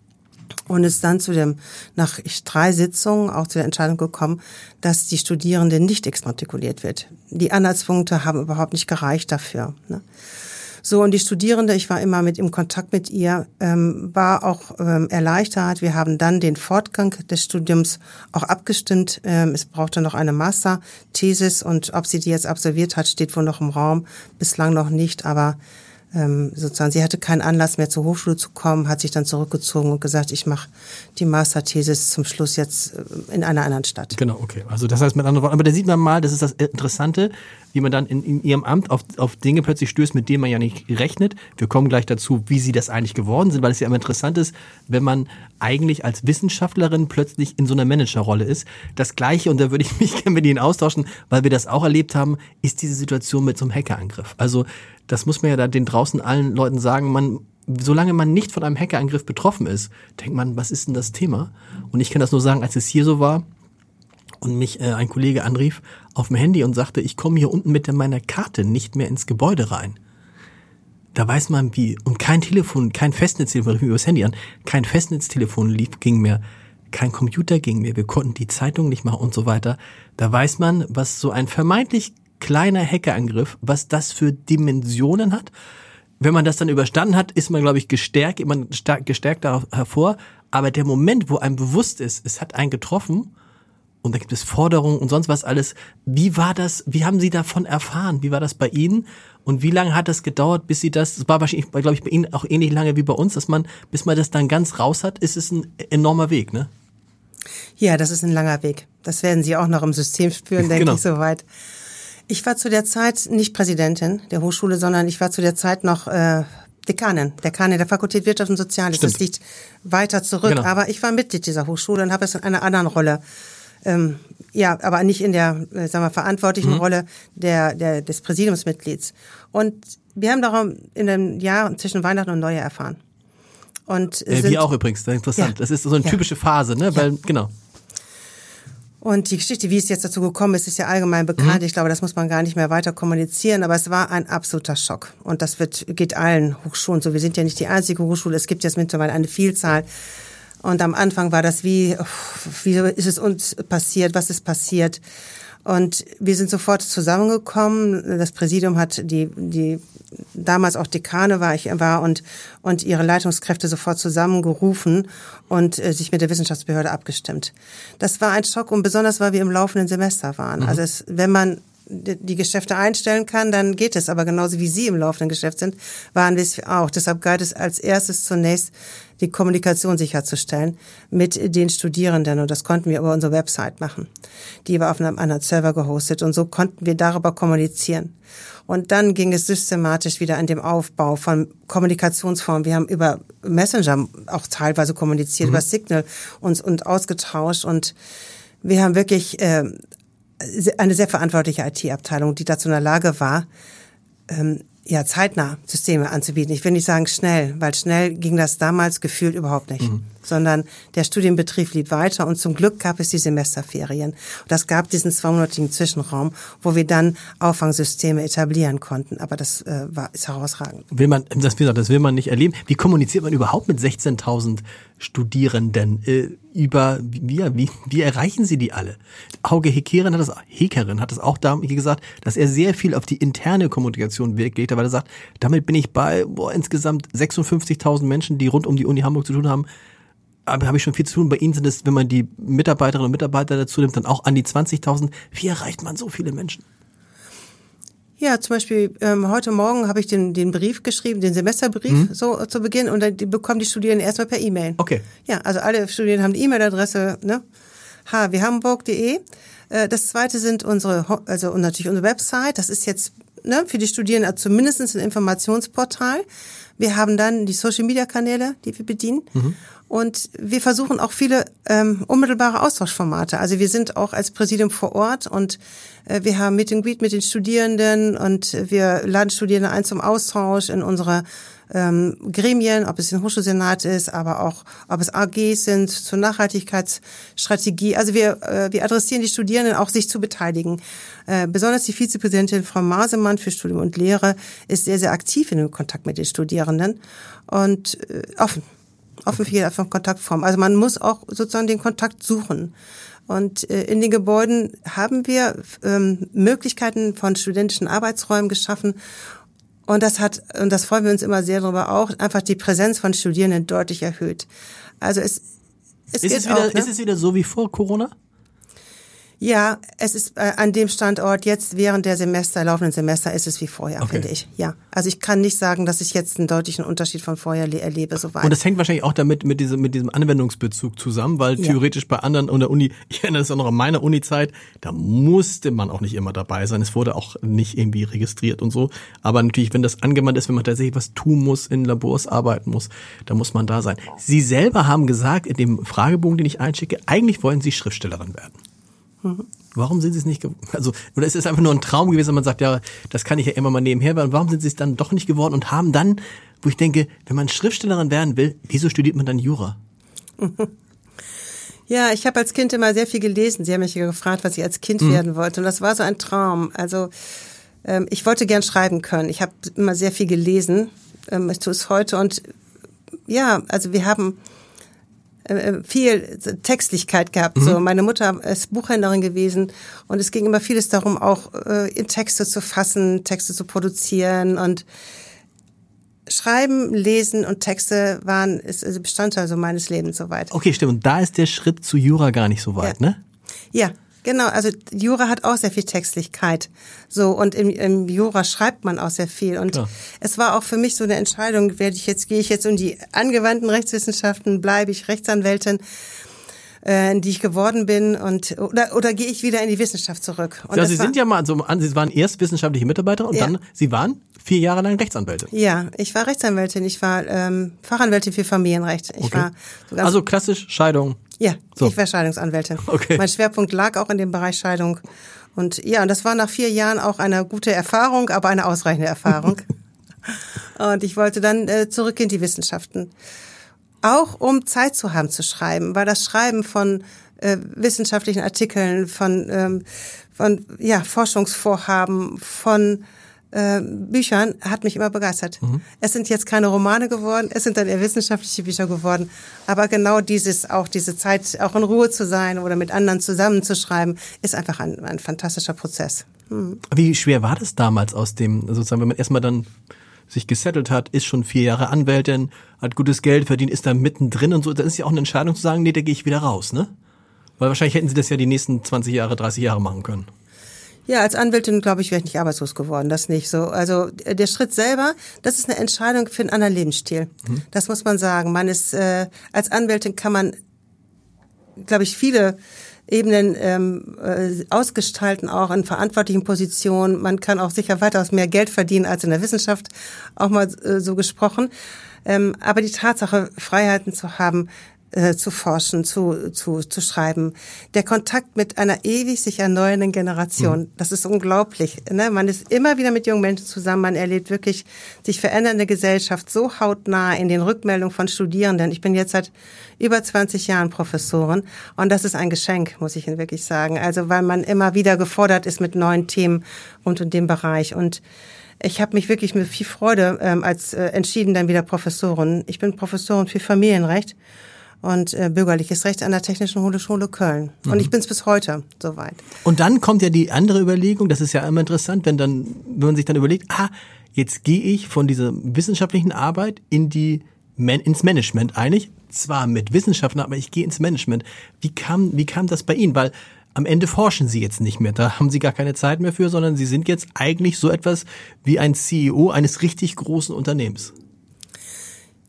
Speaker 4: und ist dann nach 3 Sitzungen auch zu der Entscheidung gekommen, dass die Studierende nicht exmatrikuliert wird. Die Anhaltspunkte haben überhaupt nicht gereicht dafür, ne? So, und die Studierende, ich war immer im Kontakt mit ihr, war auch erleichtert. Wir haben dann den Fortgang des Studiums auch abgestimmt. Es brauchte noch eine Masterthesis und ob sie die jetzt absolviert hat, steht wohl noch im Raum. Bislang noch nicht, aber sozusagen, sie hatte keinen Anlass mehr zur Hochschule zu kommen, hat sich dann zurückgezogen und gesagt, ich mache die Masterthesis zum Schluss jetzt in einer anderen Stadt.
Speaker 3: Genau, okay. Also das heißt mit anderen Worten, aber da sieht man mal, das ist das Interessante, wie man dann in ihrem Amt auf Dinge plötzlich stößt, mit denen man ja nicht rechnet. Wir kommen gleich dazu, wie sie das eigentlich geworden sind, weil es ja immer interessant ist, wenn man eigentlich als Wissenschaftlerin plötzlich in so einer Managerrolle ist. Das Gleiche, und da würde ich mich gerne mit Ihnen austauschen, weil wir das auch erlebt haben, ist diese Situation mit so einem Hackerangriff. Also das muss man ja da den draußen allen Leuten sagen, solange man nicht von einem Hackerangriff betroffen ist, denkt man, was ist denn das Thema? Und ich kann das nur sagen, als es hier so war und mich ein Kollege anrief auf dem Handy und sagte, ich komme hier unten mit meiner Karte nicht mehr ins Gebäude rein. Da weiß man wie. Und kein Telefon, kein Festnetztelefon, rief mich über das Handy an, kein Festnetztelefon ging mehr, kein Computer ging mehr, wir konnten die Zeitung nicht machen und so weiter. Da weiß man, was so ein vermeintlich kleiner Hackerangriff, was das für Dimensionen hat. Wenn man das dann überstanden hat, ist man, glaube ich, gestärkt darauf hervor. Aber der Moment, wo einem bewusst ist, es hat einen getroffen und da gibt es Forderungen und sonst was alles. Wie war das? Wie haben Sie davon erfahren? Wie war das bei Ihnen? Und wie lange hat das gedauert, bis Sie das war wahrscheinlich, glaube ich, bei Ihnen auch ähnlich lange wie bei uns, bis man das dann ganz raus hat, ist es ein enormer Weg, ne?
Speaker 4: Ja, das ist ein langer Weg. Das werden Sie auch noch im System spüren, denke
Speaker 3: genau.
Speaker 4: ich, soweit. Ich war zu der Zeit nicht Präsidentin der Hochschule, sondern ich war zu der Zeit noch Dekanin der Fakultät Wirtschaft und Soziales.
Speaker 3: Stimmt.
Speaker 4: Das liegt weiter zurück. Genau. Aber ich war Mitglied dieser Hochschule und habe es in einer anderen Rolle. Aber nicht in der, verantwortlichen Rolle des Präsidiumsmitglieds. Und wir haben darum in dem Jahr zwischen Weihnachten und Neujahr erfahren. Und
Speaker 3: wir auch übrigens, interessant. Ja. Das ist so eine typische Phase, ne? Weil, genau.
Speaker 4: Und die Geschichte, wie es jetzt dazu gekommen ist, ist ja allgemein bekannt. Ich glaube, das muss man gar nicht mehr weiter kommunizieren. Aber es war ein absoluter Schock. Und das geht allen Hochschulen so. Wir sind ja nicht die einzige Hochschule. Es gibt jetzt mittlerweile eine Vielzahl. Und am Anfang war das wie ist es uns passiert? Was ist passiert? Und wir sind sofort zusammengekommen. Das Präsidium hat die damals auch Dekane war und ihre Leitungskräfte sofort zusammengerufen und sich mit der Wissenschaftsbehörde abgestimmt. Das war ein Schock und besonders, weil wir im laufenden Semester waren. Also wenn man die Geschäfte einstellen kann, dann geht es. Aber genauso wie Sie im laufenden Geschäft sind, waren wir es auch. Deshalb galt es als erstes zunächst, die Kommunikation sicherzustellen mit den Studierenden. Und das konnten wir über unsere Website machen. Die war auf einem anderen Server gehostet. Und so konnten wir darüber kommunizieren. Und dann ging es systematisch wieder an dem Aufbau von Kommunikationsformen. Wir haben über Messenger auch teilweise kommuniziert, über Signal uns ausgetauscht. Und wir haben wirklich eine sehr verantwortliche IT-Abteilung, die dazu in der Lage war, zeitnah Systeme anzubieten. Ich will nicht sagen schnell, weil schnell ging das damals gefühlt überhaupt nicht. Sondern der Studienbetrieb lief weiter und zum Glück gab es die Semesterferien. Und das gab diesen 2-monatigen Zwischenraum, wo wir dann Auffangsysteme etablieren konnten. Aber das ist herausragend.
Speaker 3: Das will man nicht erleben. Wie kommuniziert man überhaupt mit 16.000 Studierenden? Wie erreichen Sie die alle? Hauke Hekerin hat es auch da gesagt, dass er sehr viel auf die interne Kommunikation Wert legt, weil er sagt, damit bin ich bei insgesamt 56.000 Menschen, die rund um die Uni Hamburg zu tun haben. Aber habe ich schon viel zu tun. Bei Ihnen sind es, wenn man die Mitarbeiterinnen und Mitarbeiter dazu nimmt, dann auch an die 20.000. Wie erreicht man so viele Menschen?
Speaker 4: Ja, zum Beispiel heute Morgen habe ich den Brief geschrieben, den Semesterbrief so zu Beginn und dann bekommen die Studierenden erstmal per E-Mail.
Speaker 3: Okay.
Speaker 4: Ja, also alle Studierenden haben die E-Mail-Adresse, hwhamburg.de. Das zweite sind und natürlich unsere Website. Das ist jetzt für die Studierenden zumindest ein Informationsportal. Wir haben dann die Social-Media-Kanäle, die wir bedienen. Und wir versuchen auch viele unmittelbare Austauschformate. Also wir sind auch als Präsidium vor Ort und wir haben Meet and Greet mit den Studierenden und wir laden Studierende ein zum Austausch in unsere Gremien, ob es ein Hochschulsenat ist, aber auch, ob es AGs sind, zur Nachhaltigkeitsstrategie. Also wir adressieren die Studierenden auch, sich zu beteiligen. Besonders die Vizepräsidentin Frau Masemann für Studium und Lehre ist sehr, sehr aktiv in dem Kontakt mit den Studierenden und offen für jede Kontaktform. Also man muss auch sozusagen den Kontakt suchen. Und in den Gebäuden haben wir Möglichkeiten von studentischen Arbeitsräumen geschaffen. Und das freuen wir uns immer sehr darüber auch, einfach die Präsenz von Studierenden deutlich erhöht. Also ist es
Speaker 3: wieder so wie vor Corona?
Speaker 4: Ja, es ist an dem Standort jetzt während der laufenden Semester ist es wie vorher, finde ich. Ja, also ich kann nicht sagen, dass ich jetzt einen deutlichen Unterschied von vorher erlebe. Soweit.
Speaker 3: Und das hängt wahrscheinlich auch damit mit diesem Anwendungsbezug zusammen, weil theoretisch bei anderen an der Uni, ich erinnere das auch noch an meiner Uni-Zeit, da musste man auch nicht immer dabei sein. Es wurde auch nicht irgendwie registriert und so. Aber natürlich, wenn das angewandt ist, wenn man tatsächlich was tun muss, in Labors arbeiten muss, da muss man da sein. Sie selber haben gesagt in dem Fragebogen, den ich einschicke, eigentlich wollen Sie Schriftstellerin werden. Warum sind Sie es nicht oder ist es einfach nur ein Traum gewesen, wenn man sagt, ja, das kann ich ja immer mal nebenher werden. Warum sind Sie es dann doch nicht geworden und haben dann, wo ich denke, wenn man Schriftstellerin werden will, wieso studiert man dann Jura?
Speaker 4: Ja, ich habe als Kind immer sehr viel gelesen. Sie haben mich ja gefragt, was ich als Kind werden wollte. Und das war so ein Traum. Also ich wollte gern schreiben können. Ich habe immer sehr viel gelesen. Ich tue es heute. Und ja, also wir haben viel Textlichkeit gehabt. So, meine Mutter ist Buchhändlerin gewesen und es ging immer vieles darum, auch in Texte zu fassen, Texte zu produzieren und Schreiben, Lesen und Texte ist also Bestandteil so meines Lebens soweit.
Speaker 3: Okay, stimmt. Und da ist der Schritt zu Jura gar nicht so weit, ne?
Speaker 4: Ja. Genau, also Jura hat auch sehr viel Textlichkeit. So, und im Jura schreibt man auch sehr viel. Und es war auch für mich so eine Entscheidung, gehe ich jetzt in die angewandten Rechtswissenschaften, bleibe ich Rechtsanwältin, die ich geworden bin, oder gehe ich wieder in die Wissenschaft zurück? Und
Speaker 3: ja, Sie sind ja mal Sie waren erst wissenschaftliche Mitarbeiterin und dann, Sie waren 4 Jahre lang Rechtsanwältin. Ja,
Speaker 4: ich war Rechtsanwältin, ich war Fachanwältin für Familienrecht.
Speaker 3: Also klassisch Scheidung.
Speaker 4: Ja, ich war Scheidungsanwältin. Okay. Mein Schwerpunkt lag auch in dem Bereich Scheidung. Und ja, und das war nach 4 Jahren auch eine gute Erfahrung, aber eine ausreichende Erfahrung. Und ich wollte dann zurück in die Wissenschaften. Auch um Zeit zu haben zu schreiben, weil das Schreiben von wissenschaftlichen Artikeln, von Forschungsvorhaben, von Büchern hat mich immer begeistert. Es sind jetzt keine Romane geworden, es sind dann eher wissenschaftliche Bücher geworden. Aber genau diese Zeit, auch in Ruhe zu sein oder mit anderen zusammenzuschreiben, ist einfach ein fantastischer Prozess.
Speaker 3: Wie schwer war das damals wenn man erstmal dann sich gesettelt hat, ist schon 4 Jahre Anwältin, hat gutes Geld verdient, ist da mittendrin und so, dann ist ja auch eine Entscheidung zu sagen, nee, da gehe ich wieder raus, ne? Weil wahrscheinlich hätten Sie das ja die nächsten 20 Jahre, 30 Jahre machen können.
Speaker 4: Ja, als Anwältin, glaube ich, wäre ich nicht arbeitslos geworden, das nicht so. Also der Schritt selber, das ist eine Entscheidung für einen anderen Lebensstil. Das muss man sagen. Man ist als Anwältin kann man, glaube ich, viele Ebenen ausgestalten, auch in verantwortlichen Positionen. Man kann auch sicher weitaus mehr Geld verdienen als in der Wissenschaft, auch mal so gesprochen. Aber die Tatsache, Freiheiten zu haben, zu forschen, zu schreiben. Der Kontakt mit einer ewig sich erneuernden Generation, das ist unglaublich. Ne? Man ist immer wieder mit jungen Menschen zusammen, man erlebt wirklich sich verändernde Gesellschaft so hautnah in den Rückmeldungen von Studierenden. Ich bin jetzt seit über 20 Jahren Professorin und das ist ein Geschenk, muss ich Ihnen wirklich sagen. Also weil man immer wieder gefordert ist mit neuen Themen rund um den Bereich und ich habe mich wirklich mit viel Freude entschieden, dann wieder Professorin. Ich bin Professorin für Familienrecht und bürgerliches Recht an der Technischen Hochschule Köln. Und ich bin es bis heute soweit.
Speaker 3: Und dann kommt ja die andere Überlegung, das ist ja immer interessant, wenn man sich dann überlegt, jetzt gehe ich von dieser wissenschaftlichen Arbeit ins Management eigentlich, zwar mit Wissenschaften, aber ich gehe ins Management. Wie kam das bei Ihnen? Weil am Ende forschen Sie jetzt nicht mehr, da haben Sie gar keine Zeit mehr für, sondern Sie sind jetzt eigentlich so etwas wie ein CEO eines richtig großen Unternehmens.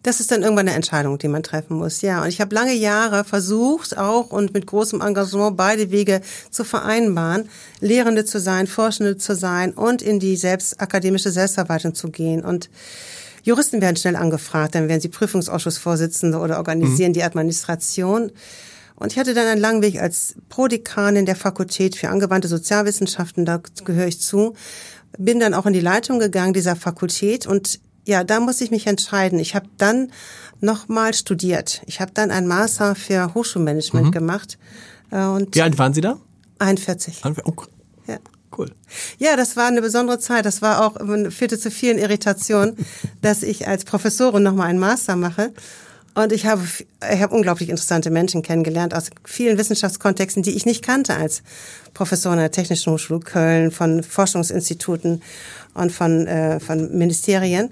Speaker 4: Das ist dann irgendwann eine Entscheidung, die man treffen muss, ja. Und ich habe lange Jahre versucht, auch und mit großem Engagement beide Wege zu vereinbaren, Lehrende zu sein, Forschende zu sein und in die akademische Selbstverwaltung zu gehen. Und Juristen werden schnell angefragt, dann werden sie Prüfungsausschussvorsitzende oder organisieren die Administration. Und ich hatte dann einen langen Weg als Prodekanin der Fakultät für angewandte Sozialwissenschaften, da gehöre ich zu, bin dann auch in die Leitung gegangen dieser Fakultät und ja, da musste ich mich entscheiden. Ich habe dann nochmal studiert. Ich habe dann ein Master für Hochschulmanagement gemacht. Und
Speaker 3: wie alt waren Sie da?
Speaker 4: 41.
Speaker 3: Oh,
Speaker 4: ja.
Speaker 3: Cool.
Speaker 4: Ja, das war eine besondere Zeit. Das war auch, führte zu vielen Irritationen, dass ich als Professorin nochmal einen Master mache. Und ich habe unglaublich interessante Menschen kennengelernt aus vielen Wissenschaftskontexten, die ich nicht kannte als Professorin der Technischen Hochschule Köln, von Forschungsinstituten und von Ministerien.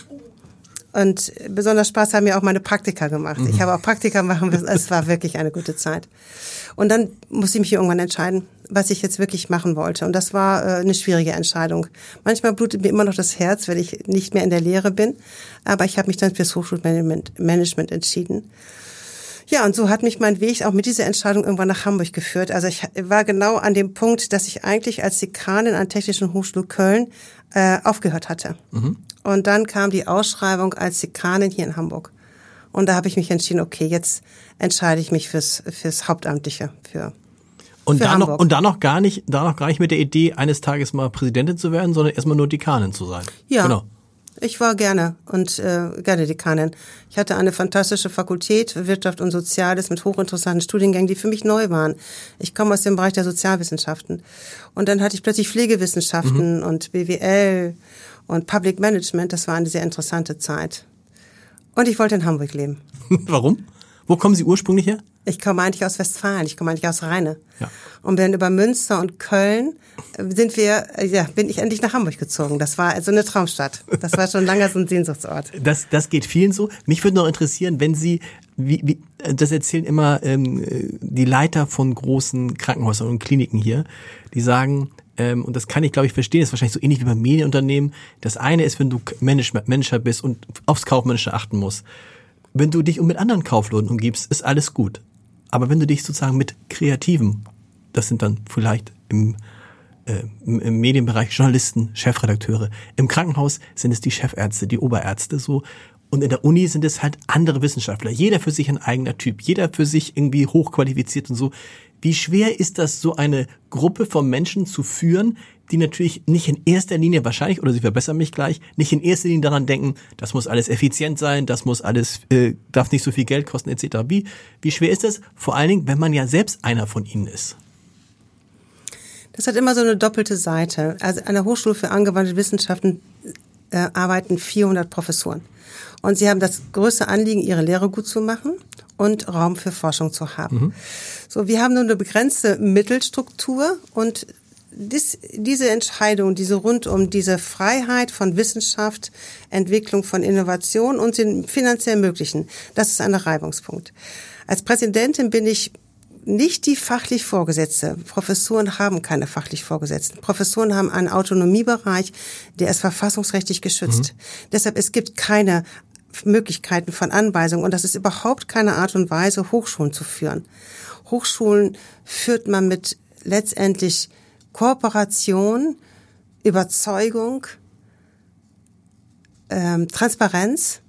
Speaker 4: Und besonders Spaß haben mir auch meine Praktika gemacht. Ich habe auch Praktika machen müssen. Es war wirklich eine gute Zeit. Und dann musste ich mich irgendwann entscheiden, was ich jetzt wirklich machen wollte. Und das war eine schwierige Entscheidung. Manchmal blutet mir immer noch das Herz, wenn ich nicht mehr in der Lehre bin. Aber ich habe mich dann fürs Hochschulmanagement entschieden. Ja, und so hat mich mein Weg auch mit dieser Entscheidung irgendwann nach Hamburg geführt. Also ich war genau an dem Punkt, dass ich eigentlich als Dekanin an der Technischen Hochschule Köln aufgehört hatte. Und dann kam die Ausschreibung als Dekanin hier in Hamburg. Und da habe ich mich entschieden, okay, jetzt entscheide ich mich fürs Hauptamtliche, für Hamburg.
Speaker 3: Und da noch gar nicht mit der Idee, eines Tages mal Präsidentin zu werden, sondern erstmal nur Dekanin zu sein.
Speaker 4: Ja.
Speaker 3: Genau.
Speaker 4: Ich war gerne Dekanin. Ich hatte eine fantastische Fakultät für Wirtschaft und Soziales mit hochinteressanten Studiengängen, die für mich neu waren. Ich komme aus dem Bereich der Sozialwissenschaften. Und dann hatte ich plötzlich Pflegewissenschaften und BWL und Public Management. Das war eine sehr interessante Zeit. Und ich wollte in Hamburg leben.
Speaker 3: Warum? Wo kommen Sie ursprünglich her?
Speaker 4: Ich komme eigentlich aus Westfalen, ich komme eigentlich aus Rheine.
Speaker 3: Ja.
Speaker 4: Und dann über Münster und Köln bin ich endlich nach Hamburg gezogen. Das war also eine Traumstadt. Das war schon lange so ein Sehnsuchtsort.
Speaker 3: Das geht vielen so. Mich würde noch interessieren, wenn Sie, das erzählen immer die Leiter von großen Krankenhäusern und Kliniken hier, die sagen, und das kann ich, glaube ich, verstehen, das ist wahrscheinlich so ähnlich wie bei Medienunternehmen. Das eine ist, wenn du Manager bist und aufs Kaufmännische achten musst. Wenn du dich mit anderen Kaufleuten umgibst, ist alles gut. Aber wenn du dich sozusagen mit Kreativen, das sind dann vielleicht im Medienbereich Journalisten, Chefredakteure, im Krankenhaus sind es die Chefärzte, die Oberärzte so. Und in der Uni sind es halt andere Wissenschaftler. Jeder für sich ein eigener Typ, jeder für sich irgendwie hochqualifiziert und so. Wie schwer ist das, so eine Gruppe von Menschen zu führen, die natürlich nicht in erster Linie wahrscheinlich, oder Sie verbessern mich gleich, nicht in erster Linie daran denken, das muss alles effizient sein, das muss alles, darf nicht so viel Geld kosten etc. Wie schwer ist das? Vor allen Dingen, wenn man ja selbst einer von ihnen ist.
Speaker 4: Das hat immer so eine doppelte Seite. Also an der Hochschule für angewandte Wissenschaften arbeiten 400 Professoren. Und sie haben das größte Anliegen, ihre Lehre gut zu machen und Raum für Forschung zu haben. So, wir haben nur eine begrenzte Mittelstruktur und diese Entscheidung, diese rund um diese Freiheit von Wissenschaft, Entwicklung von Innovation und den finanziell Möglichen, das ist ein Reibungspunkt. Als Präsidentin bin ich nicht die fachlich Vorgesetzte. Professoren haben keine fachlich Vorgesetzten. Professoren haben einen Autonomiebereich, der ist verfassungsrechtlich geschützt. Deshalb, es gibt keine Möglichkeiten von Anweisungen und das ist überhaupt keine Art und Weise, Hochschulen zu führen. Hochschulen führt man mit letztendlich Kooperation, Überzeugung, Transparenz,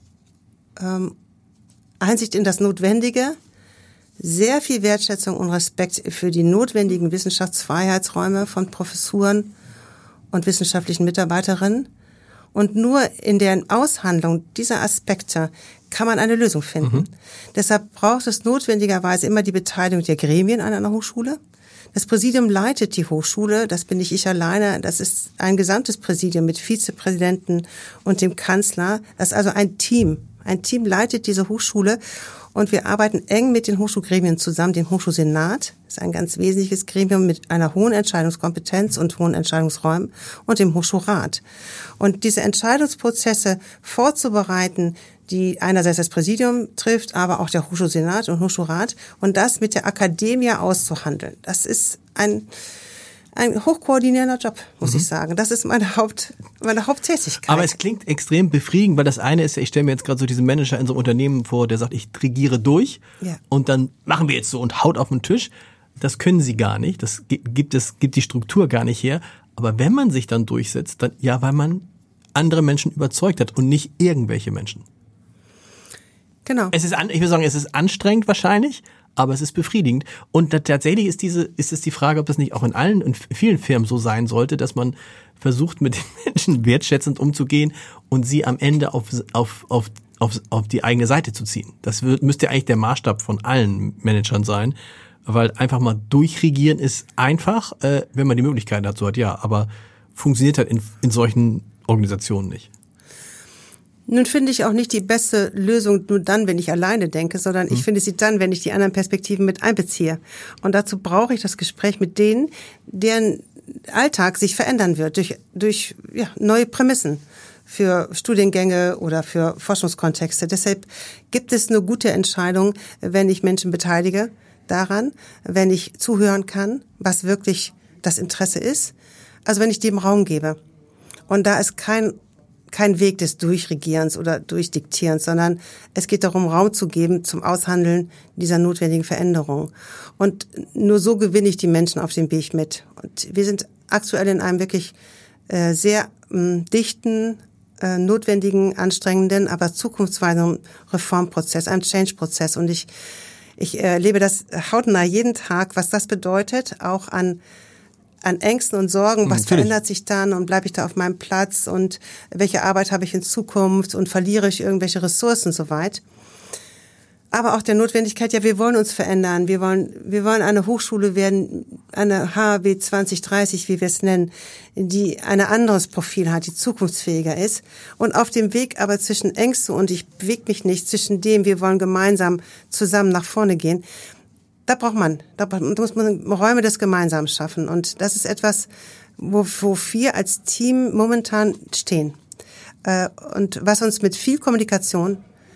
Speaker 4: Einsicht in das Notwendige, sehr viel Wertschätzung und Respekt für die notwendigen Wissenschaftsfreiheitsräume von Professuren und wissenschaftlichen Mitarbeiterinnen. Und nur in der Aushandlung dieser Aspekte kann man eine Lösung finden. Deshalb braucht es notwendigerweise immer die Beteiligung der Gremien an einer Hochschule. Das Präsidium leitet die Hochschule, das bin nicht ich alleine, das ist ein gesamtes Präsidium mit Vizepräsidenten und dem Kanzler. Das ist also ein Team. Ein Team leitet diese Hochschule und wir arbeiten eng mit den Hochschulgremien zusammen. Dem Hochschulsenat ist ein ganz wesentliches Gremium mit einer hohen Entscheidungskompetenz und hohen Entscheidungsräumen und dem Hochschulrat. Und diese Entscheidungsprozesse vorzubereiten, die einerseits das Präsidium trifft, aber auch der Hochschulsenat und Hochschulrat und das mit der Akademie auszuhandeln. Das ist ein ein hochkoordinierender Job, muss ich sagen. Das ist meine Haupttätigkeit.
Speaker 3: Aber es klingt extrem befriedigend, weil das eine ist, ich stelle mir jetzt gerade so diesen Manager in so einem Unternehmen vor, der sagt, ich regiere durch und dann machen wir jetzt so und haut auf den Tisch. Das können sie gar nicht, das gibt die Struktur gar nicht her. Aber wenn man sich dann durchsetzt, dann ja, weil man andere Menschen überzeugt hat und nicht irgendwelche Menschen.
Speaker 4: Genau.
Speaker 3: Ich würde sagen, es ist anstrengend wahrscheinlich, aber es ist befriedigend. Und tatsächlich ist es die Frage, ob das nicht auch in vielen Firmen so sein sollte, dass man versucht, mit den Menschen wertschätzend umzugehen und sie am Ende auf die eigene Seite zu ziehen. Das müsste eigentlich der Maßstab von allen Managern sein, weil einfach mal durchregieren ist einfach, wenn man die Möglichkeit dazu hat, ja, aber funktioniert halt in solchen Organisationen nicht.
Speaker 4: Nun finde ich auch nicht die beste Lösung nur dann, wenn ich alleine denke, sondern ich finde sie dann, wenn ich die anderen Perspektiven mit einbeziehe. Und dazu brauche ich das Gespräch mit denen, deren Alltag sich verändern wird durch neue Prämissen für Studiengänge oder für Forschungskontexte. Deshalb gibt es eine gute Entscheidung, wenn ich Menschen beteilige daran, wenn ich zuhören kann, was wirklich das Interesse ist. Also wenn ich dem Raum gebe. Und da ist kein Weg des Durchregierens oder Durchdiktierens, sondern es geht darum, Raum zu geben zum Aushandeln dieser notwendigen Veränderung. Und nur so gewinne ich die Menschen auf dem Weg mit. Und wir sind aktuell in einem wirklich sehr dichten, notwendigen, anstrengenden, aber zukunftsweisenden Reformprozess, einem Change-Prozess. Und ich erlebe das hautnah jeden Tag, was das bedeutet, auch an Ängsten und Sorgen, was verändert sich dann und bleibe ich da auf meinem Platz und welche Arbeit habe ich in Zukunft und verliere ich irgendwelche Ressourcen soweit. Aber auch der Notwendigkeit, ja, wir wollen uns verändern, wir wollen eine Hochschule werden, eine HAW 2030, wie wir es nennen, die ein anderes Profil hat, die zukunftsfähiger ist. Und auf dem Weg aber zwischen Ängsten und ich bewege mich nicht, zwischen dem, wir wollen gemeinsam zusammen nach vorne gehen, da muss man Räume des Gemeinsamen schaffen. Und das ist etwas, wo wir als Team momentan stehen. Und was uns mit viel Kommunikation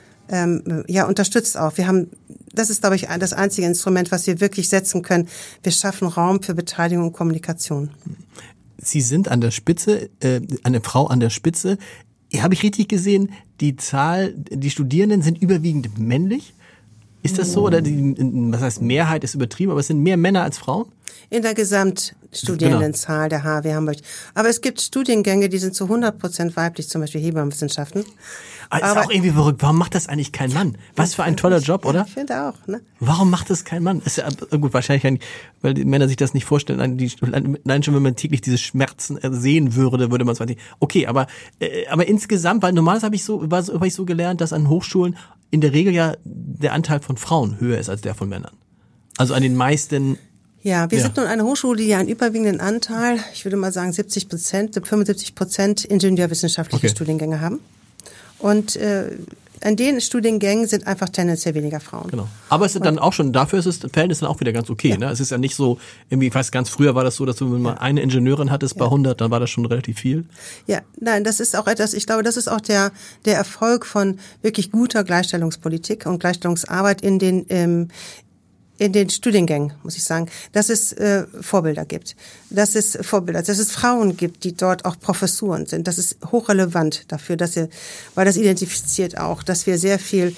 Speaker 4: unterstützt auch. Das ist, glaube ich, das einzige Instrument, was wir wirklich setzen können. Wir schaffen Raum für Beteiligung und Kommunikation.
Speaker 3: Sie sind an der Spitze, eine Frau an der Spitze. Habe ich richtig gesehen, die Studierenden sind überwiegend männlich? Ist das so? Oder was heißt Mehrheit ist übertrieben, aber es sind mehr Männer als Frauen?
Speaker 4: In der Gesamtstudierendenzahl der HAW Hamburg. Aber es gibt Studiengänge, die sind zu 100% weiblich, zum Beispiel Hebammenwissenschaften.
Speaker 3: Aber ist auch irgendwie verrückt. Warum macht das eigentlich kein Mann? Was für ein toller Job, oder?
Speaker 4: Ich finde auch, ne?
Speaker 3: Warum macht das kein Mann? Ist ja gut, wahrscheinlich, weil die Männer sich das nicht vorstellen. Nein, schon wenn man täglich diese Schmerzen sehen würde man zwar nicht. Okay, aber insgesamt, weil normalerweise habe ich so gelernt, dass an Hochschulen in der Regel ja der Anteil von Frauen höher ist als der von Männern. Also an den meisten.
Speaker 4: Ja, wir sind nun eine Hochschule, die einen überwiegenden Anteil, ich würde mal sagen 75% ingenieurwissenschaftliche Studiengänge haben. Und an den Studiengängen sind einfach tendenziell weniger Frauen.
Speaker 3: Genau. Aber es ist dann auch schon, dafür ist das Verhältnis dann auch wieder ganz okay. Ja. Ne? Es ist ja nicht so, irgendwie, ich weiß, ganz früher war das so, dass du, wenn man eine Ingenieurin hattest bei 100, dann war das schon relativ viel. Ja,
Speaker 4: nein, das ist auch etwas, ich glaube, das ist auch der Erfolg von wirklich guter Gleichstellungspolitik und Gleichstellungsarbeit in den Studiengängen, muss ich sagen, dass es Vorbilder gibt, dass es Frauen gibt, die dort auch Professuren sind. Das ist hochrelevant dafür, weil das identifiziert auch, dass wir sehr viel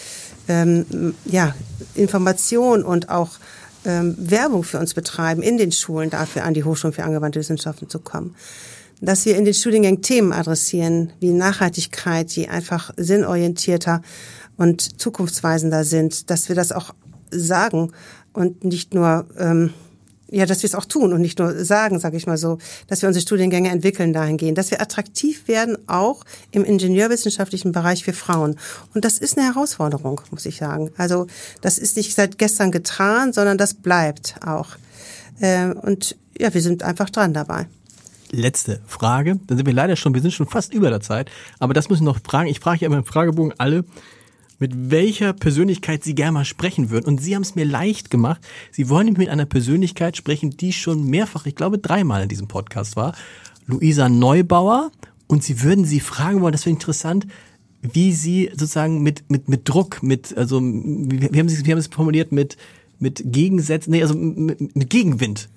Speaker 4: Information und auch Werbung für uns betreiben in den Schulen, dafür an die Hochschulen für angewandte Wissenschaften zu kommen. Dass wir in den Studiengängen Themen adressieren, wie Nachhaltigkeit, die einfach sinnorientierter und zukunftsweisender sind, dass wir das auch sagen und nicht nur, dass wir es auch tun und nicht nur sagen, sage ich mal so, dass wir unsere Studiengänge entwickeln dahingehend, dass wir attraktiv werden, auch im ingenieurwissenschaftlichen Bereich für Frauen. Und das ist eine Herausforderung, muss ich sagen. Also das ist nicht seit gestern getan, sondern das bleibt auch. Und ja, wir sind einfach dran dabei.
Speaker 3: Letzte Frage, dann sind wir sind schon fast über der Zeit, aber das müssen wir noch fragen. Ich frage ja immer im Fragebogen alle, mit welcher Persönlichkeit Sie gerne mal sprechen würden. Und Sie haben es mir leicht gemacht. Sie wollen mit einer Persönlichkeit sprechen, die schon mehrfach, ich glaube 3-mal in diesem Podcast war, Luisa Neubauer. Und Sie würden sie fragen wollen, das finde ich interessant, wie Sie sozusagen mit Druck, wie haben Sie es formuliert, mit Gegensätzen, mit Gegenwind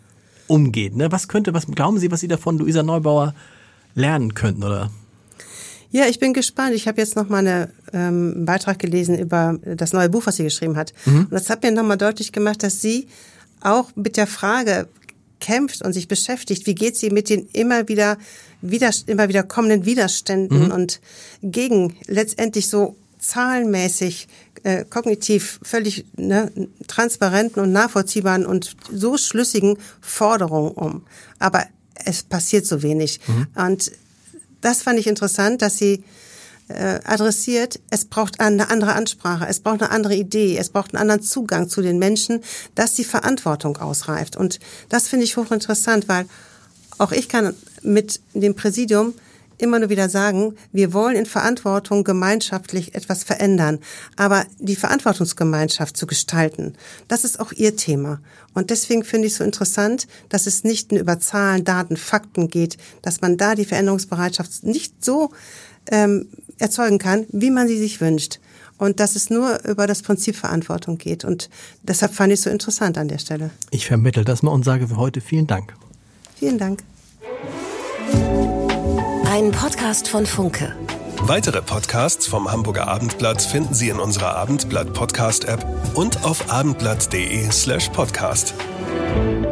Speaker 3: umgeht. Ne? Was glauben Sie, was Sie davon Luisa Neubauer lernen könnten, oder?
Speaker 4: Ja, ich bin gespannt. Ich habe jetzt noch mal einen Beitrag gelesen über das neue Buch, was sie geschrieben hat. Und das hat mir noch mal deutlich gemacht, dass sie auch mit der Frage kämpft und sich beschäftigt, wie geht sie mit den immer wieder kommenden Widerständen und gegen letztendlich so zahlenmäßig, kognitiv völlig transparenten und nachvollziehbaren und so schlüssigen Forderungen um. Aber es passiert so wenig. Und das fand ich interessant, dass sie adressiert, es braucht eine andere Ansprache, es braucht eine andere Idee, es braucht einen anderen Zugang zu den Menschen, dass die Verantwortung ausreift. Und das finde ich hochinteressant, weil auch ich kann mit dem Präsidium immer nur wieder sagen, wir wollen in Verantwortung gemeinschaftlich etwas verändern. Aber die Verantwortungsgemeinschaft zu gestalten, das ist auch ihr Thema. Und deswegen finde ich es so interessant, dass es nicht nur über Zahlen, Daten, Fakten geht, dass man da die Veränderungsbereitschaft nicht so erzeugen kann, wie man sie sich wünscht. Und dass es nur über das Prinzip Verantwortung geht. Und deshalb fand ich es so interessant an der Stelle.
Speaker 3: Ich vermittle das mal und sage für heute vielen Dank.
Speaker 4: Vielen Dank.
Speaker 2: Ein Podcast von Funke.
Speaker 1: Weitere Podcasts vom Hamburger Abendblatt finden Sie in unserer Abendblatt-Podcast-App und auf abendblatt.de/podcast.